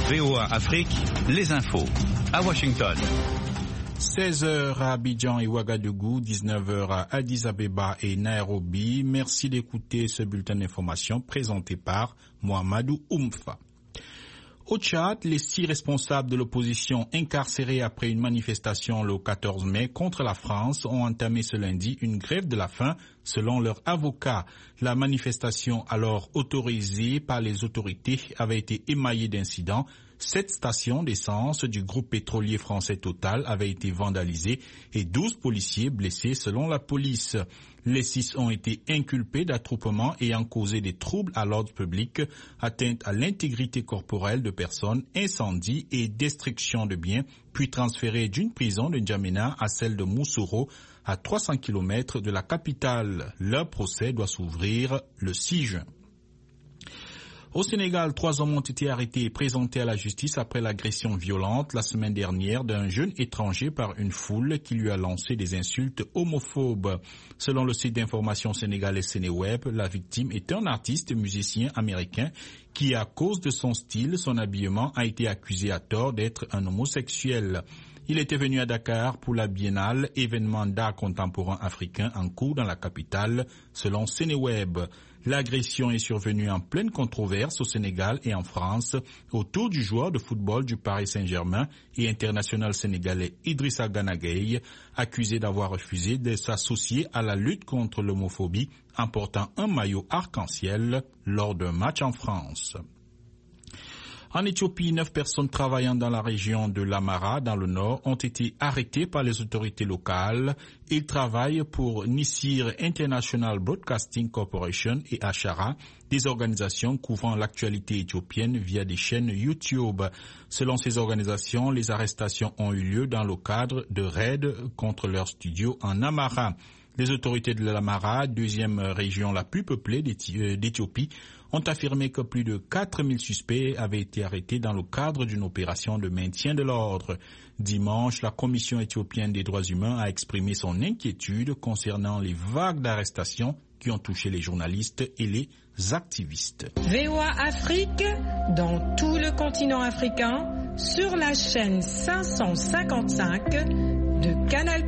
VOA Afrique, les infos. À Washington. 16h à Abidjan et Ouagadougou, 19h à Addis Abeba et Nairobi. Merci d'écouter ce bulletin d'information présenté par Mohamedou Oumfa. Au Tchad, les 6 responsables de l'opposition incarcérés après une manifestation le 14 mai contre la France ont entamé ce lundi une grève de la faim selon leur avocat. La manifestation alors autorisée par les autorités avait été émaillée d'incidents. 7 stations d'essence du groupe pétrolier français Total avaient été vandalisées et 12 policiers blessés selon la police. Les 6 ont été inculpés d'attroupement ayant causé des troubles à l'ordre public, atteinte à l'intégrité corporelle de personnes, incendie et destruction de biens, puis transférés d'une prison de N'Djamena à celle de Moussoro, à 300 km de la capitale. Leur procès doit s'ouvrir le 6 juin. Au Sénégal, 3 hommes ont été arrêtés et présentés à la justice après l'agression violente la semaine dernière d'un jeune étranger par une foule qui lui a lancé des insultes homophobes. Selon le site d'information sénégalais Sénéweb, la victime est un artiste musicien américain qui, à cause de son style, son habillement, a été accusé à tort d'être un homosexuel. Il était venu à Dakar pour la Biennale, événement d'art contemporain africain en cours dans la capitale, selon Sénéweb. L'agression est survenue en pleine controverse au Sénégal et en France autour du joueur de football du Paris Saint-Germain et international sénégalais Idrissa Gana Gueye, accusé d'avoir refusé de s'associer à la lutte contre l'homophobie en portant un maillot arc-en-ciel lors d'un match en France. En Éthiopie, 9 personnes travaillant dans la région de l'Amara, dans le nord, ont été arrêtées par les autorités locales. Ils travaillent pour Nisir International Broadcasting Corporation et Ashara, des organisations couvrant l'actualité éthiopienne via des chaînes YouTube. Selon ces organisations, les arrestations ont eu lieu dans le cadre de raids contre leurs studios en Amara. Les autorités de l'Amara, deuxième région la plus peuplée d'Éthiopie, ont affirmé que plus de 4000 suspects avaient été arrêtés dans le cadre d'une opération de maintien de l'ordre. Dimanche, la Commission éthiopienne des droits humains a exprimé son inquiétude concernant les vagues d'arrestations qui ont touché les journalistes et les activistes. VOA Afrique, dans tout le continent africain, sur la chaîne 555 de Canal+.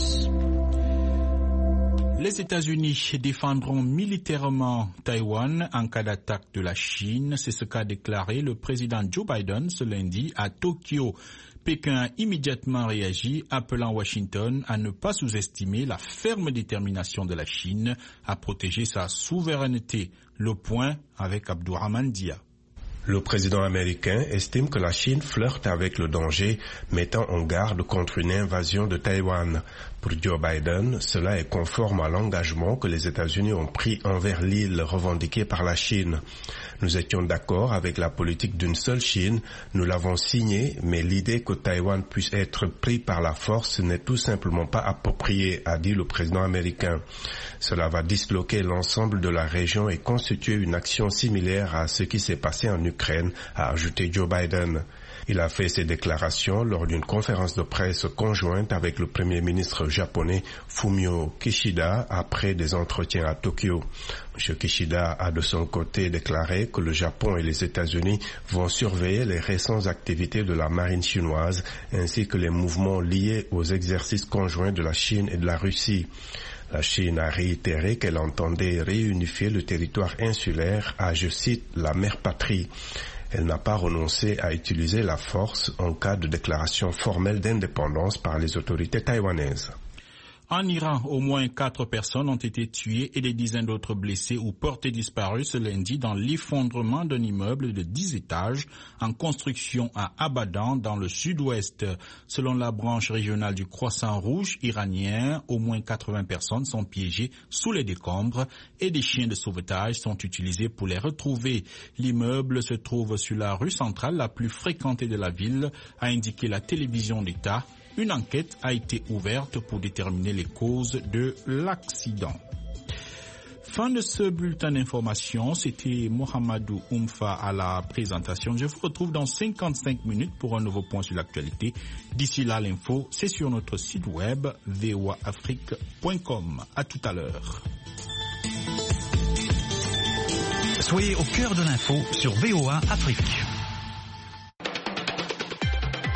Les États-Unis défendront militairement Taïwan en cas d'attaque de la Chine. C'est ce qu'a déclaré le président Joe Biden ce lundi à Tokyo. Pékin a immédiatement réagi, appelant Washington à ne pas sous-estimer la ferme détermination de la Chine à protéger sa souveraineté. Le point avec Abdourahmane Dia. Le président américain estime que la Chine flirte avec le danger, mettant en garde contre une invasion de Taïwan. Pour Joe Biden, cela est conforme à l'engagement que les États-Unis ont pris envers l'île revendiquée par la Chine. Nous étions d'accord avec la politique d'une seule Chine, nous l'avons signée, mais l'idée que Taïwan puisse être pris par la force n'est tout simplement pas appropriée, a dit le président américain. Cela va disloquer l'ensemble de la région et constituer une action similaire à ce qui s'est passé en Ukraine, a ajouté Joe Biden. Il a fait ces déclarations lors d'une conférence de presse conjointe avec le premier ministre japonais Fumio Kishida après des entretiens à Tokyo. M. Kishida a de son côté déclaré que le Japon et les États-Unis vont surveiller les récentes activités de la marine chinoise ainsi que les mouvements liés aux exercices conjoints de la Chine et de la Russie. La Chine a réitéré qu'elle entendait réunifier le territoire insulaire à, je cite, la mère patrie. Elle n'a pas renoncé à utiliser la force en cas de déclaration formelle d'indépendance par les autorités taïwanaises. En Iran, au moins 4 personnes ont été tuées et des dizaines d'autres blessées ou portées disparues ce lundi dans l'effondrement d'un immeuble de 10 étages en construction à Abadan dans le sud-ouest. Selon la branche régionale du Croissant Rouge iranien, au moins 80 personnes sont piégées sous les décombres et des chiens de sauvetage sont utilisés pour les retrouver. L'immeuble se trouve sur la rue centrale la plus fréquentée de la ville, a indiqué la télévision d'État. Une enquête a été ouverte pour déterminer les causes de l'accident. Fin de ce bulletin d'information, c'était Mohamedou Oumfa à la présentation. Je vous retrouve dans 55 minutes pour un nouveau point sur l'actualité. D'ici là, l'info, c'est sur notre site web voaafrique.com. À tout à l'heure. Soyez au cœur de l'info sur VOA Afrique.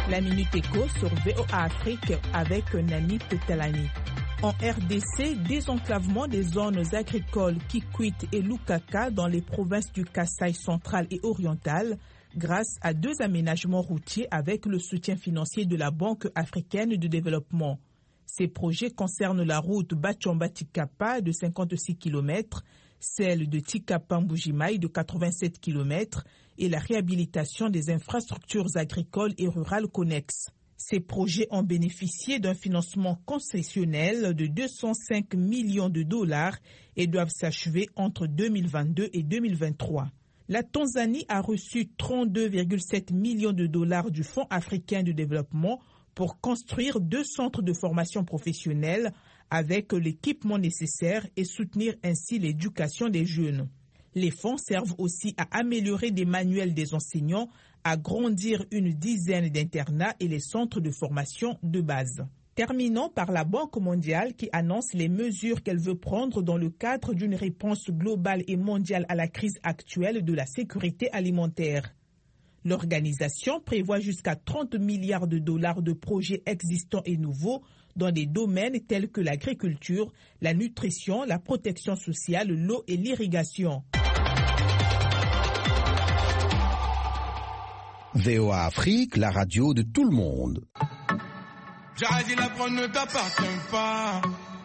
La Minute Éco sur VOA Afrique avec Nani Petalani. En RDC, désenclavement des zones agricoles Kikwit et Lukaka dans les provinces du Kasaï central et oriental grâce à 2 aménagements routiers avec le soutien financier de la Banque africaine de développement. Ces projets concernent la route Bachamba-Tikapa de 56 km, celle de Tikapa-Mbujimaï de 87 km et la réhabilitation des infrastructures agricoles et rurales connexes. Ces projets ont bénéficié d'un financement concessionnel de 205 millions de dollars et doivent s'achever entre 2022 et 2023. La Tanzanie a reçu 32,7 millions de dollars du Fonds africain de développement pour construire 2 centres de formation professionnelle avec l'équipement nécessaire et soutenir ainsi l'éducation des jeunes. Les fonds servent aussi à améliorer des manuels des enseignants, à grandir une dizaine d'internats et les centres de formation de base. Terminons par la Banque mondiale qui annonce les mesures qu'elle veut prendre dans le cadre d'une réponse globale et mondiale à la crise actuelle de la sécurité alimentaire. L'organisation prévoit jusqu'à 30 milliards de dollars de projets existants et nouveaux dans des domaines tels que l'agriculture, la nutrition, la protection sociale, l'eau et l'irrigation. VOA Afrique, la radio de tout le monde. Jazzy, la prendre ne t'appartient pas.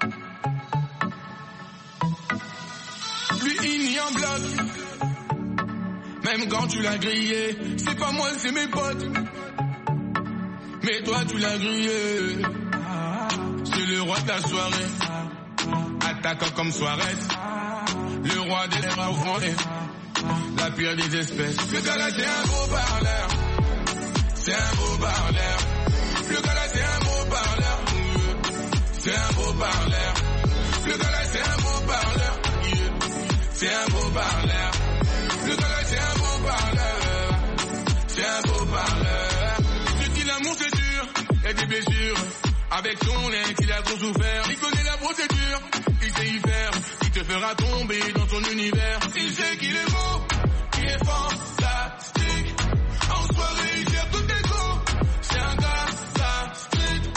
Lui, il nie en bloc. Même quand tu l'as grillé, c'est pas moi, c'est mes potes. Mais toi, tu l'as grillé. C'est le roi de la soirée. Attaquant comme Suarez. Le roi des rats, la pire des espèces. Le gars là, c'est un gros parleur. C'est un beau parleur. Le gars là, c'est un beau parleur. C'est un beau parleur. Le gars là, c'est un beau parleur. C'est un beau parleur. Le gars là, c'est un beau parleur. C'est un beau parleur. Je dis l'amour c'est dur, il y a des blessures. Avec son ex, il a trop souffert. Il connaît la procédure, il sait y faire. Il te fera tomber dans son univers. Il sait qu'il est beau, qu'il est fantastique. En soirée, il gère toutes les go. C'est un gars, ça, street.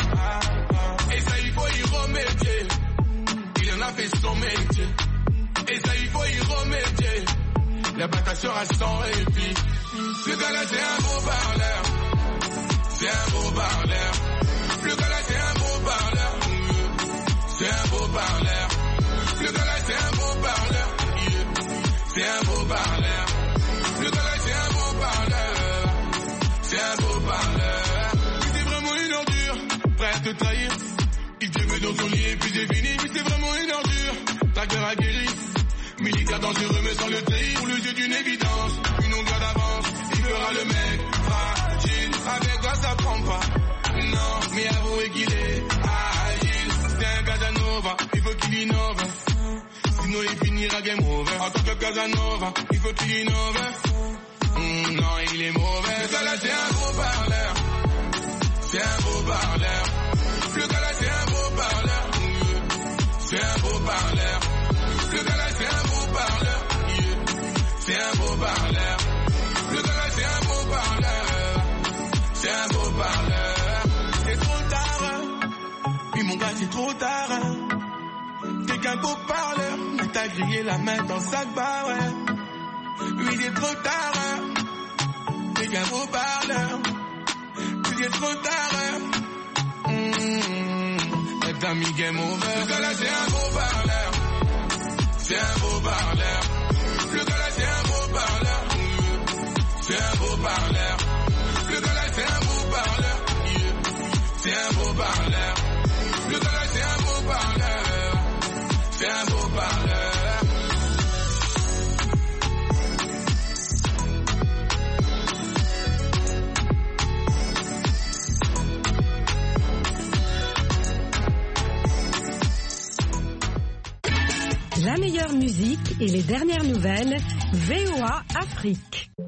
Et ça, il faut y remédier. Il en a fait son métier. Et ça, il faut y remédier. La bataille sera sans répit. Le gars là, c'est un beau parleur. C'est un beau parleur. Le gars là, c'est un beau parleur. C'est un beau parleur. Le gars là, c'est un beau parleur. C'est un beau parleur. Le gars là, c'est un beau parleur. C'est un beau parleur. C'est vraiment une ordure, prêt à te trahir. Il te met dans son lit et puis c'est fini. Mais c'est vraiment une ordure, ta gueule a guéri. Militaire dangereux mais sans le trahir. Pour le jeu d'une évidence, une longueur d'avance. Il fera le mec fragile. Avec toi ça prend pas. Non, mais avouez qu'il est agile. C'est un Casanova, il faut qu'il innove. Sinon il finira game over. En tant que Casanova, il faut qu'il innove. Non, il est mauvais. Le gars là c'est un beau parleur. C'est un beau parleur. Le gars là c'est un beau parleur. C'est un beau parleur. Le gars là c'est un beau parleur. C'est un beau parleur. Le gars là c'est un beau parleur. C'est un beau parleur. C'est trop tard. Puis mon gars c'est trop tard. T'es qu'un beau parleur. Mais t'as grillé la main dans le sac bar. Oui c'est trop tard. T'es qu'un beau parleur. Puis c'est trop tard. T'as mis game over. Le gars là c'est un beau parleur. C'est un beau parleur. Le gars là c'est un beau parleur. C'est un beau parleur. Le gars là c'est un beau parleur. C'est un beau parleur. Le gars là c'est un beau parleur. C'est un beau parleur. La meilleure musique et les dernières nouvelles, VOA Afrique.